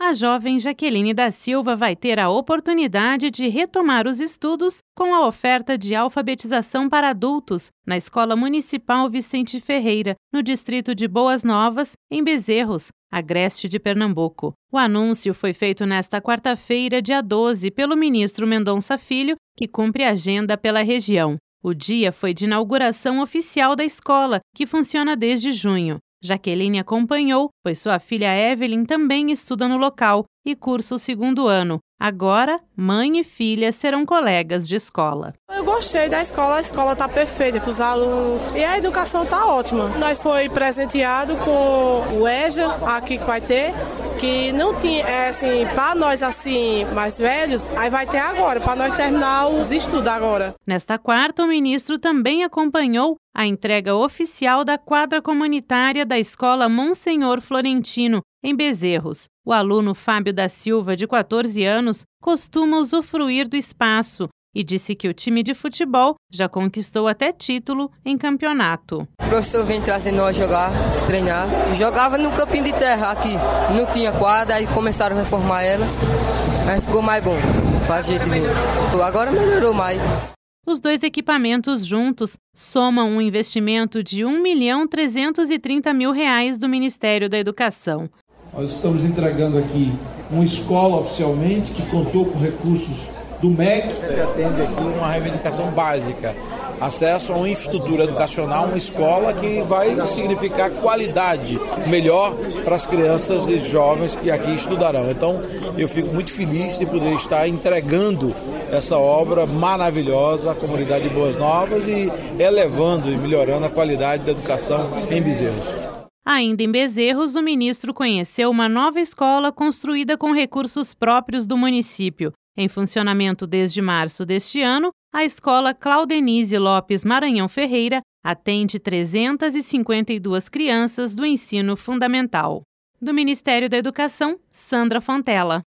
A jovem Jaqueline da Silva vai ter a oportunidade de retomar os estudos com a oferta de alfabetização para adultos na Escola Municipal Vicente Ferreira, no distrito de Boas Novas, em Bezerros, agreste de Pernambuco. O anúncio foi feito nesta quarta-feira, dia 12, pelo ministro Mendonça Filho, que cumpre a agenda pela região. O dia foi de inauguração oficial da escola, que funciona desde junho. Jaqueline acompanhou, pois sua filha Evelyn também estuda no local e cursa o 2º ano. Agora, mãe e filha serão colegas de escola. Eu gostei da escola, a escola está perfeita para os alunos e a educação está ótima. Nós foi presenteado com o EJA, aqui que vai ter, que não tinha, assim, para nós assim mais velhos, aí vai ter agora, para nós terminar os estudos agora. Nesta quarta, o ministro também acompanhou a entrega oficial da quadra comunitária da Escola Monsenhor Florentino, em Bezerros. O aluno Fábio da Silva, de 14 anos, costuma usufruir do espaço e disse que o time de futebol já conquistou até título em campeonato. O professor vem trazendo nós jogar, treinar. Jogava no campinho de terra aqui, não tinha quadra, aí começaram a reformar elas, aí ficou mais bom para a gente ver. Agora melhorou mais. Os dois equipamentos juntos somam um investimento de R$ 1.330.000 do Ministério da Educação. Nós estamos entregando aqui uma escola oficialmente que contou com recursos do MEC. Que atende aqui uma reivindicação básica, acesso a uma infraestrutura educacional, uma escola que vai significar qualidade melhor para as crianças e jovens que aqui estudarão. Então, eu fico muito feliz de poder estar entregando essa obra maravilhosa à comunidade de Boas Novas e elevando e melhorando a qualidade da educação em Bezerros. Ainda em Bezerros, o ministro conheceu uma nova escola construída com recursos próprios do município. Em funcionamento desde março deste ano, a escola Claudenise Lopes Maranhão Ferreira atende 352 crianças do ensino fundamental. Do Ministério da Educação, Sandra Fontella.